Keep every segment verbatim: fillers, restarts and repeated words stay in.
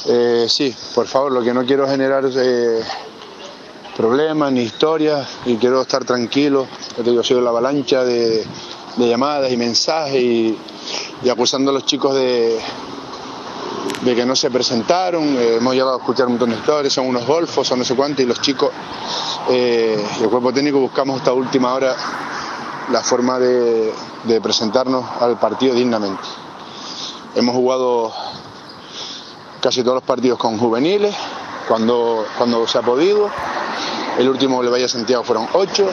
Eh, sí, por favor, lo que no quiero es generar eh, problemas ni historias y quiero estar tranquilo. Yo te digo, soy la avalancha de, de llamadas y mensajes y, y acusando a los chicos de, de que no se presentaron. Eh, hemos llegado a escuchar un montón de historias, son unos golfos, son no sé cuántos, y los chicos eh, y el cuerpo técnico buscamos hasta última hora la forma de, de presentarnos al partido dignamente. Hemos jugado casi todos los partidos con juveniles, cuando, cuando se ha podido. El último Le Valle a Santiago fueron ocho.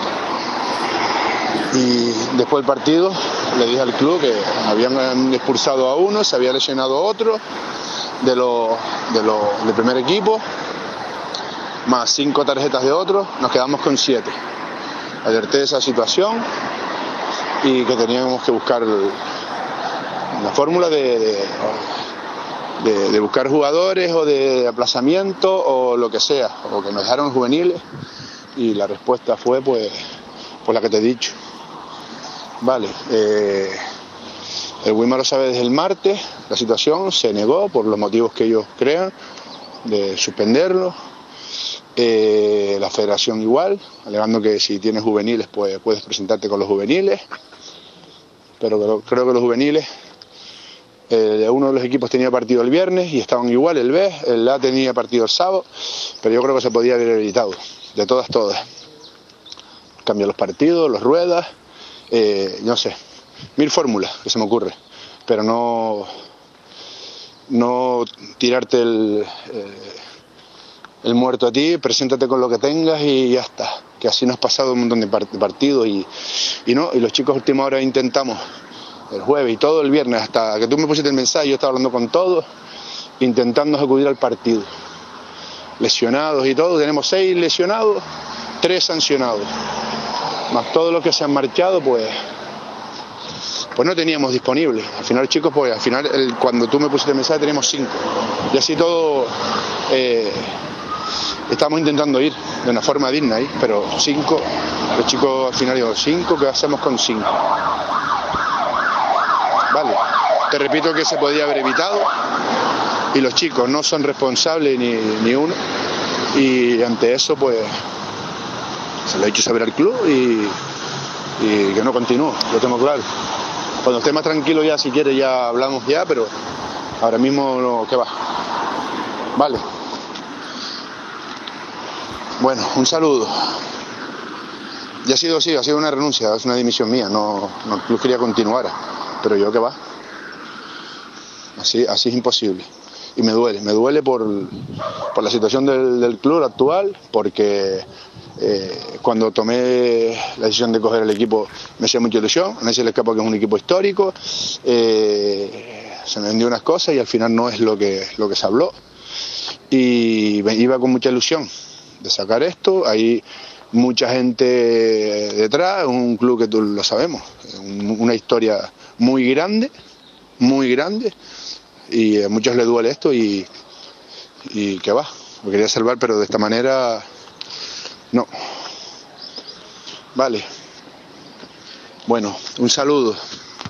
Y después del partido le dije al club que habían expulsado a uno, se había lesionado a otro de los de lo, del primer equipo, más cinco tarjetas de otros, nos quedamos con siete. Alerté de esa situación y que teníamos que buscar la fórmula de, de, de, de buscar jugadores o de aplazamiento o lo que sea, o que nos dejaron juveniles, y la respuesta fue pues, pues la que te he dicho. Vale, eh, el Wima lo sabe desde el martes, la situación se negó por los motivos que ellos crean de suspenderlo. Eh, la federación igual, alegando que si tienes juveniles pues puedes presentarte con los juveniles, pero creo, creo que los juveniles, eh, uno de los equipos tenía partido el viernes y estaban igual, el B, el A tenía partido el sábado, pero yo creo que se podía haber evitado, de todas, todas. Cambiar los partidos, los ruedas, eh, no sé, mil fórmulas que se me ocurre, pero no, no tirarte el... Eh, el muerto a ti, preséntate con lo que tengas y ya está, que así nos ha pasado un montón de partidos y, y no, y los chicos a última hora intentamos el jueves y todo el viernes, hasta que tú me pusiste el mensaje, yo estaba hablando con todos, intentando acudir al partido, lesionados y todo, tenemos seis lesionados, tres sancionados, más todos los que se han marchado, pues pues no teníamos disponibles. Al final, chicos, pues al final, el, cuando tú me pusiste el mensaje teníamos cinco, y así todo... Eh, Estamos intentando ir de una forma digna ahí, pero cinco, los chicos al final digo, cinco, ¿qué hacemos con cinco? Vale, te repito que se podía haber evitado y los chicos no son responsables ni, ni uno, y ante eso pues se lo he hecho saber al club y, y que no continúo, lo tengo claro. Cuando esté más tranquilo ya, si quiere, ya hablamos ya, pero ahora mismo no, ¿qué va? Vale. Bueno, un saludo. Ya ha sido así, ha sido una renuncia, es una dimisión mía, no, no el club quería continuar, pero yo qué va. Así, así es imposible. Y me duele, me duele por, por la situación del, del club actual, porque eh, cuando tomé la decisión de coger el equipo me hacía mucha ilusión, a nadie se le escapa que es un equipo histórico, eh, se me vendió unas cosas y al final no es lo que, lo que se habló. Y iba con mucha ilusión de sacar esto, hay mucha gente detrás, un club que tú lo sabemos, una historia muy grande, muy grande, y a muchos les duele esto y, y que va, lo quería salvar, pero de esta manera no. Vale, bueno, un saludo.